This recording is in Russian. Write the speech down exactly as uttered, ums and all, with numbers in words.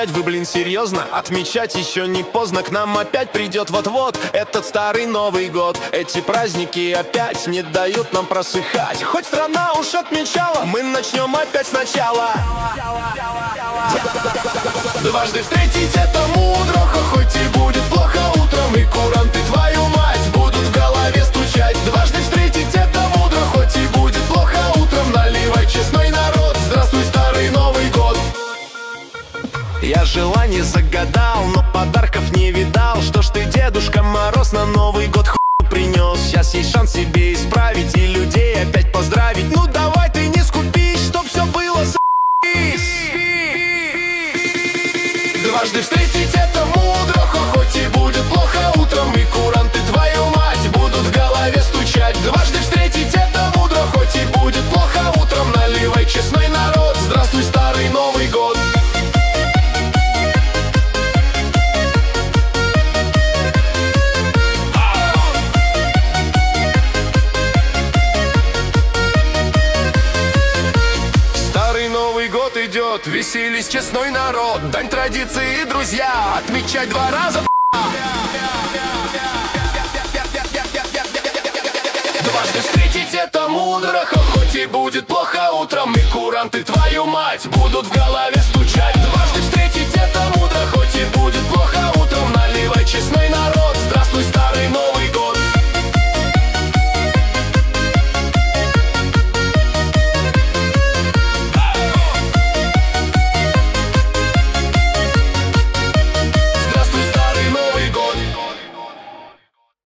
отмечать, вы, блин, серьезно? Отмечать еще не поздно, к нам опять придет вот-вот этот старый Новый год. Эти праздники опять не дают нам просыхать. Хоть страна уж отмечала, мы начнем опять сначала. Дважды встретить это мудро, хоть и будет плохо утром, и куранты, твою мать, будут в голове стучать. Дважды встретить это мудро, хоть и будет плохо утром, наливай, честной народ, здравствуй, старый Новый год. Я желание загадал, но подарков не видал. Что ж ты, Дедушка Мороз, на Новый год хуй принес? Сейчас есть шанс себе исправить и людей опять поздравить. Ну давай ты не скупись, чтоб все было за***ись. Дважды встретить это мудро, хоть и будет плохо утром, и куранты, твою мать, будут в голове стучать. Дважды встретить это мудро, хоть и будет плохо утром, наливай, честной народ, здравствуй, старый Новый год. Идет, веселись, честной народ, дань традиции, друзья, отмечать два раза. Дважды встретить это мудро, хоть и будет плохо утром, и куранты, твою мать, будут в голове стучать. Дважды